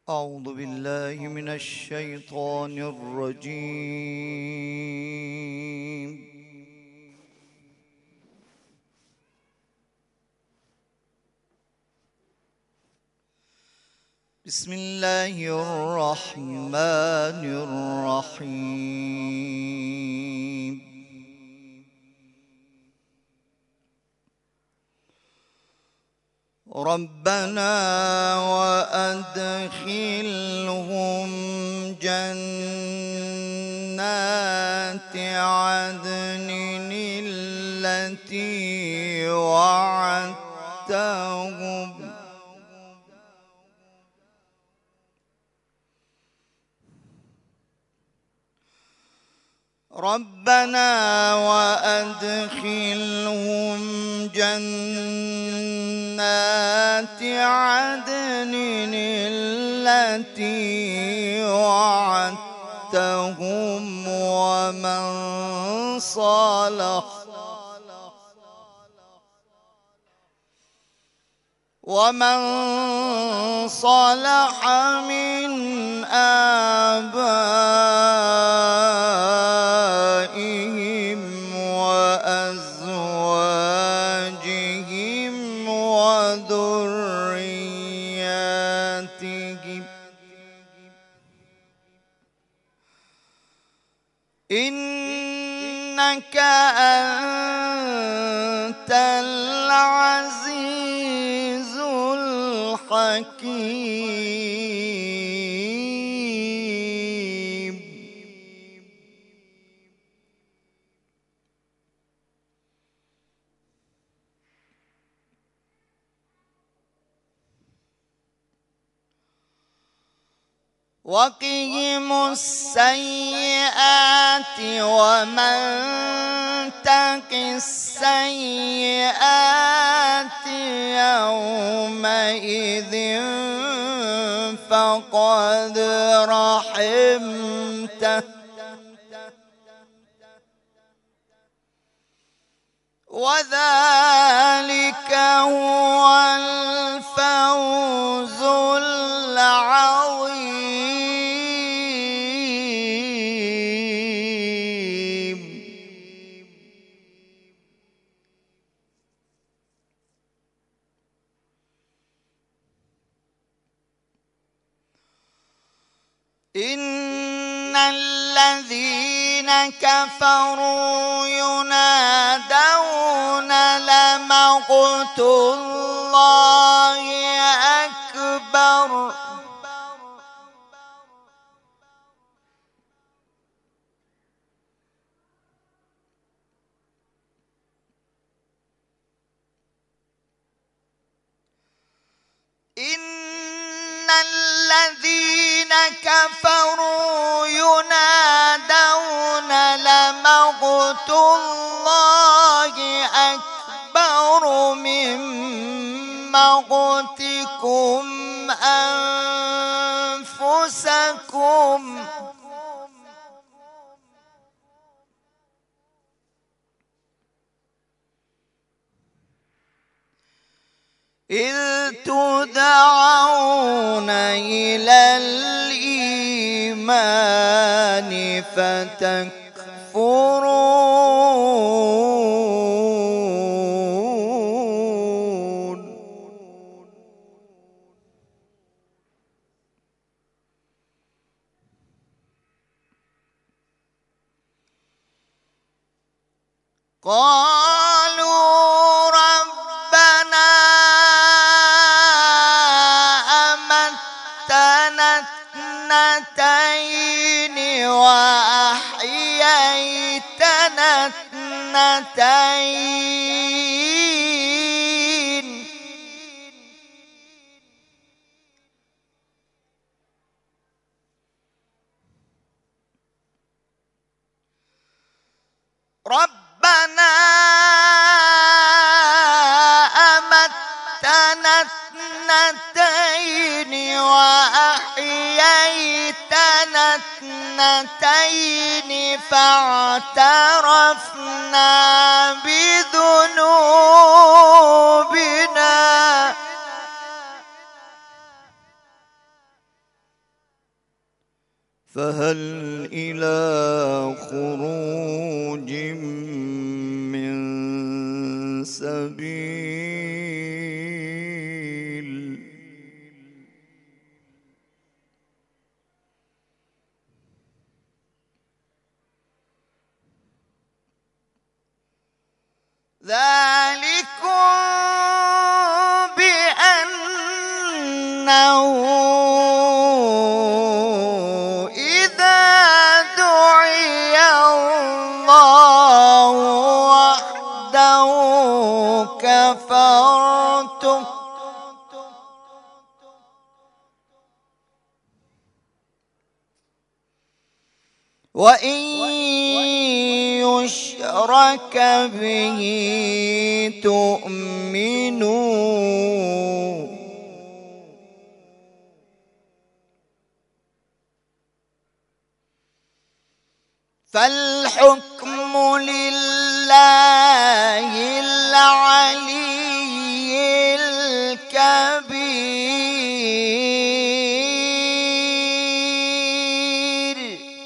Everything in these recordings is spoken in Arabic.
أعوذ بالله من الشيطان الرجيم. بسم الله الرحمن الرحيم. ربنا وأدخلهم جنات عدن التي وعدتهم ربنا وأدخلهم جنات عدن التي وعدتهم ومن صلح من آبائهم وأزواجهم وذرياتهم إنك أنت العزيز الحكيم. وقهم السيئات ومن تق السيئات يومئذ فقد رحمته وذلك هو الفوز العظيم. إن الذين كفروا ينادون لمقت الله أكبر إن الذين كفروا ينادون لمقت الله أكبر من مقتكم أنفسكم إذ تدعون إلى الإيمان فتكفرون قالوا ربنا أمتنا اثنتين وأحييتنا اثنتين ربنا أمتنا اثنتين وأحييتنا اثنتين فاعترفنا بذنوبنا فهل إلى خروج من سبيل ذلكم بأنه إذا دعي الله وحده كفرتم وإن يشرك به تؤمنوا فالحكم لله العلي الكبير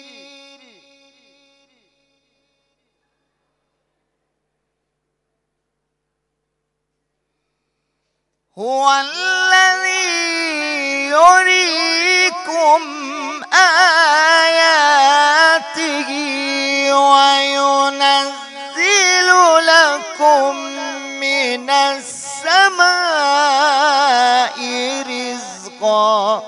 هو الذي يريكم آياته وينزل لكم من السماء رزقا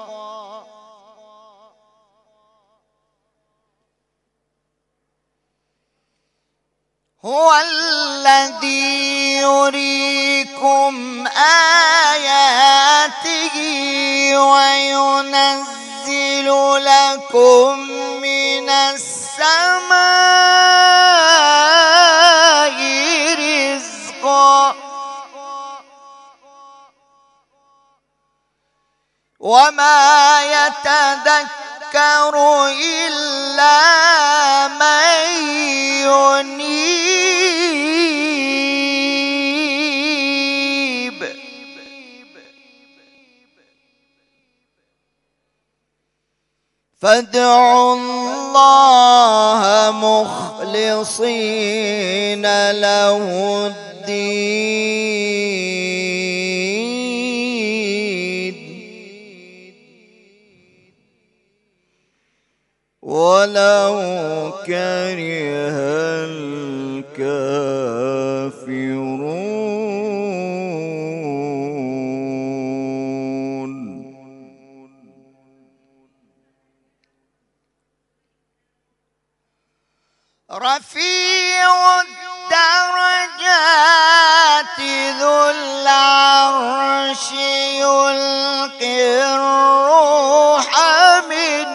هو الذي يريكم آياته وينزل لكم من السماء رزقا وما يتذكر إلا من ينيب فادعوا الله مخلصين له الدين ولو كره الكافرون رفيع الدرجات ذو العرش يلقي الروح من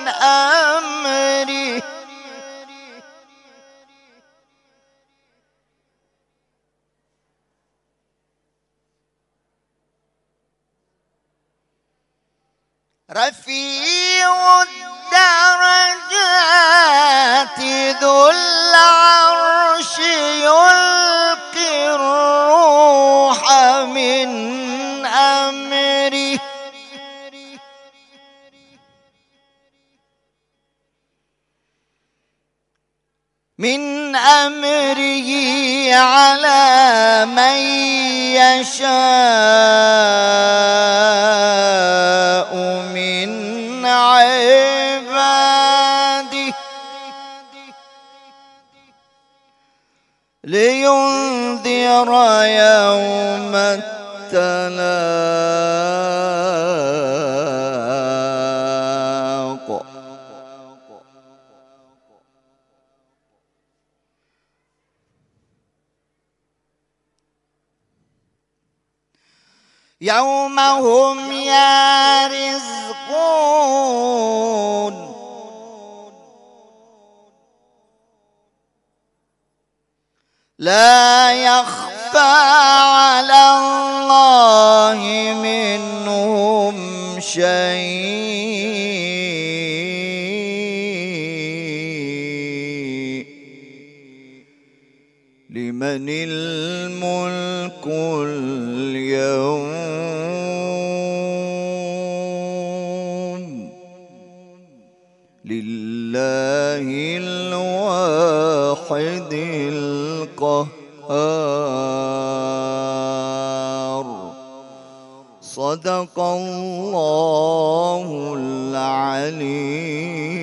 أمره رفيع الدرجات ذو العرش يلقي الروح من أمره على من يشاء من عباده لينذر يوم التلاق يوم هم يرزقون لا يخفى على الله منهم شيء لمن الملك اليوم لله الواحد القهار. صدق الله العلي